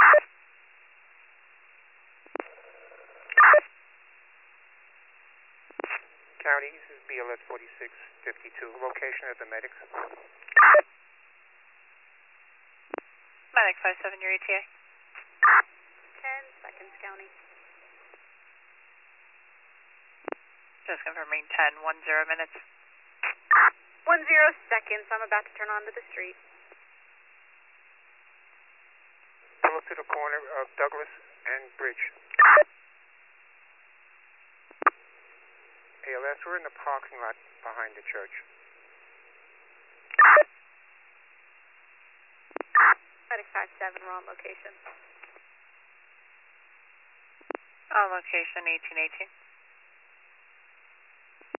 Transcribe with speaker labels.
Speaker 1: County, this is BLS 4652. Location of the medics.
Speaker 2: Medic 57, your ETA.
Speaker 3: 10 seconds, County.
Speaker 2: Just confirming 10, 10 minutes.
Speaker 3: 10 seconds. I'm about to turn onto the street.
Speaker 1: Pull up to the corner of Douglas and Bridge. ALS, we're in the parking lot behind the church.
Speaker 3: Medic 57, we're on location.
Speaker 2: On location 1818.